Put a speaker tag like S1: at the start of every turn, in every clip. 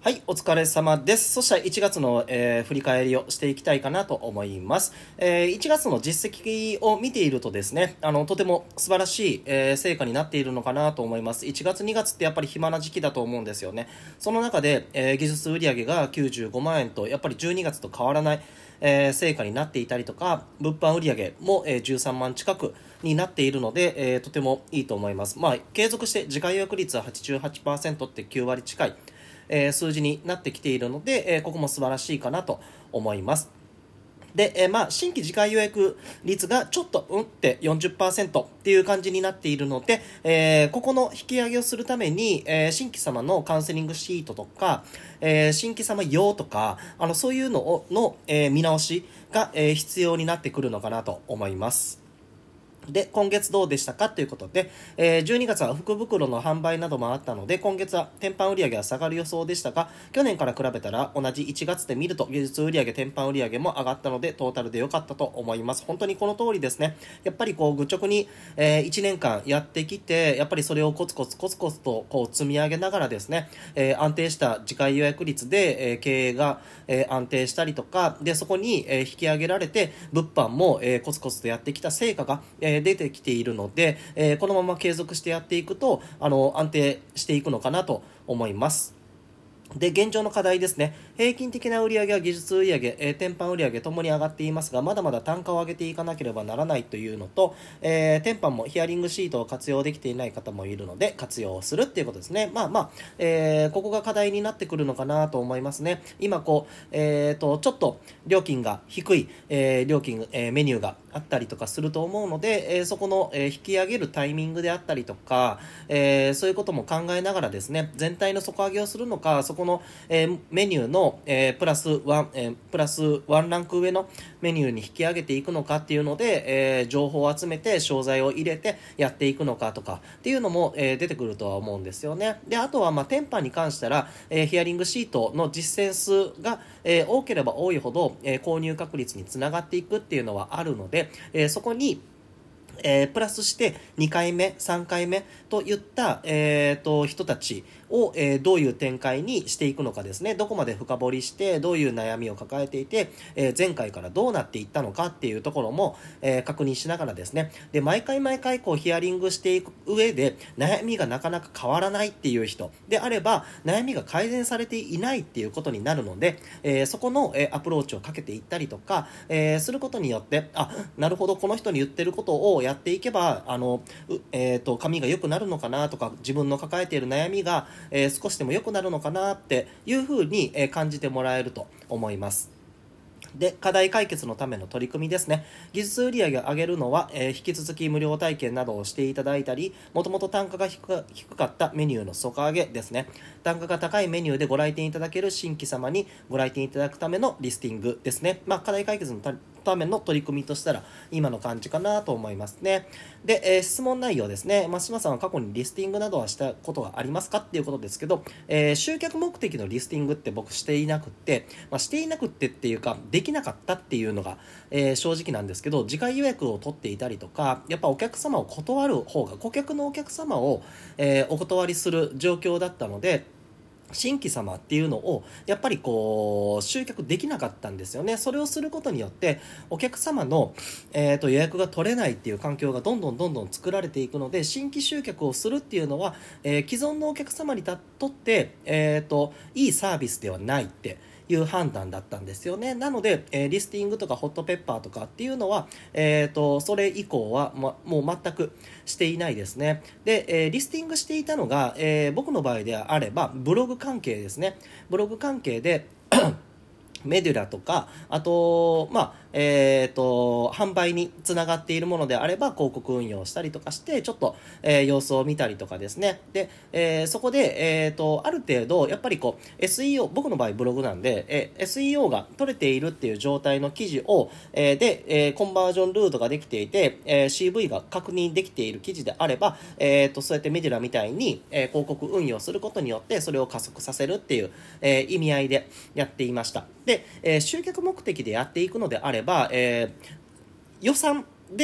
S1: はい、お疲れ様です。そしたら1月の、振り返りをしていきたいかなと思います。1月の実績を見ているとですね、とても素晴らしい、成果になっているのかなと思います。1月、2月ってやっぱり暇な時期だと思うんですよね。その中で、技術売上が95万円と、やっぱり12月と変わらない、成果になっていたりとか、物販売上も、13万近くになっているので、とてもいいと思います。継続して次回予約率は 88% って9割近い。数字になってきているので、ここも素晴らしいかなと思います。で、新規次回予約率がちょっとって 40% っていう感じになっているので、ここの引き上げをするために、新規様のカウンセリングシートとか、新規様用とか、そういうのの、見直しが、必要になってくるのかなと思います。で、今月どうでしたかということで、12月は福袋の販売などもあったので、今月は天販売上は下がる予想でしたが、去年から比べたら同じ1月で見ると技術売上、天販売上も上がったので、トータルで良かったと思います。本当にこの通りですね。やっぱり愚直に、1年間やってきて、やっぱりそれをコツコツと積み上げながらですね、安定した次回予約率で、経営が、安定したりとか、で、そこに、引き上げられて、物販も、コツコツとやってきた成果が、出てきているので、このまま継続してやっていくと安定していくのかなと思います。で、現状の課題ですね。平均的な売上は技術売上、天販売上ともに上がっていますが、まだまだ単価を上げていかなければならないというのと、天販もヒアリングシートを活用できていない方もいるので、活用するっていうことですね。ここが課題になってくるのかなと思いますね。今ちょっと料金が低い、メニューがあったりとかすると思うので、そこの、引き上げるタイミングであったりとか、そういうことも考えながらですね、全体の底上げをするのか、そこの、メニューの、プラスワンランク上のメニューに引き上げていくのかっていうので、情報を集めて商材を入れてやっていくのかとかっていうのも、出てくるとは思うんですよね。で、あとは店舗に関したら、ヒアリングシートの実践数が、多ければ多いほど、購入確率につながっていくっていうのはあるので、そこにプラスして2回目、3回目といった、人たちを、どういう展開にしていくのかですね。どこまで深掘りして、どういう悩みを抱えていて、前回からどうなっていったのかっていうところも、確認しながらですね。で、毎回ヒアリングしていく上で、悩みがなかなか変わらないっていう人であれば、悩みが改善されていないっていうことになるので、そこの、アプローチをかけていったりとか、することによって、なるほど、この人に言ってることをやっていけば髪が良くなるのかなとか、自分の抱えている悩みが、少しでも良くなるのかなっていうふうに、感じてもらえると思います。で、課題解決のための取り組みですね。技術売上を上げるのは、引き続き無料体験などをしていただいたり、もともと単価が低かったメニューの底上げですね。単価が高いメニューでご来店いただける新規様にご来店いただくためのリスティングですね。課題解決のための取り組みとしたら今の感じかなと思いますね。で、質問内容ですね。島さんは過去にリスティングなどはしたことがありますかっていうことですけど、集客目的のリスティングって僕していなくって、っていうかできなかったっていうのが、正直なんですけど、次回予約を取っていたりとか、やっぱお客様を断る方が、顧客のお客様を、お断りする状況だったので、新規様っていうのをやっぱり集客できなかったんですよね。それをすることによってお客様の、予約が取れないっていう環境がどんどん作られていくので、新規集客をするっていうのは、既存のお客様にとって、いいサービスではないっていう判断だったんですよね。なので、リスティングとかホットペッパーとかっていうのは、それ以降は、もう全くしていないですね。で、リスティングしていたのが、僕の場合であればブログ関係ですね。ブログ関係でメデュラとか、あと、販売につながっているものであれば広告運用したりとかして、ちょっと、様子を見たりとかですね。で、そこで、ある程度、やっぱりSEO、僕の場合ブログなんで、SEO が取れているっていう状態の記事を、コンバージョンルートができていて、CV が確認できている記事であれば、そうやってメデュラみたいに、広告運用することによって、それを加速させるっていう、意味合いでやっていました。で、集客目的でやっていくのであれば、予算で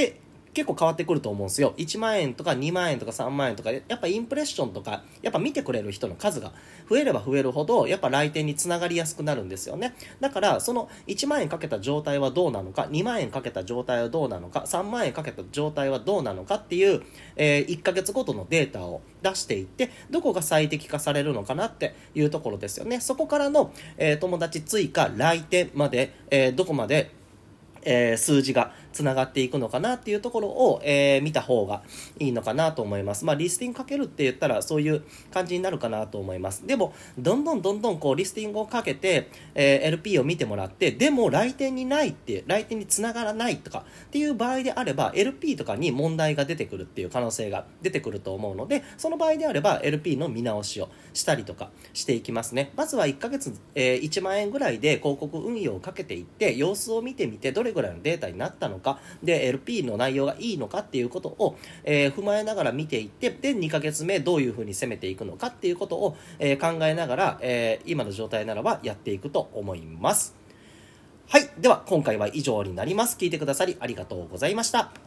S1: 結構変わってくると思うんですよ。1万円とか2万円とか3万円とか、やっぱインプレッションとか、やっぱ見てくれる人の数が増えれば増えるほど、やっぱ来店につながりやすくなるんですよね。だから、その1万円かけた状態はどうなのか、2万円かけた状態はどうなのか、3万円かけた状態はどうなのかっていう、1ヶ月ごとのデータを出していって、どこが最適化されるのかなっていうところですよね。そこからの、友達追加、来店まで、どこまで数字がつながっていくのかなっていうところを、見た方がいいのかなと思います。リスティングかけるって言ったらそういう感じになるかなと思います。でもどんどんこうリスティングをかけて、LP を見てもらって、でも来店にないって来店につながらないとかっていう場合であれば LP とかに問題が出てくるっていう可能性が出てくると思うので、その場合であれば LP の見直しをしたりとかしていきますね。まずは1ヶ月、1万円ぐらいで広告運用をかけていって様子を見てみて、どれぐらいのデータになったのかで LP の内容がいいのかっていうことを、踏まえながら見ていって、で2ヶ月目どういうふうに攻めていくのかっていうことを、考えながら、今の状態ならばやっていくと思います。はい、では今回は以上になります。聞いてくださりありがとうございました。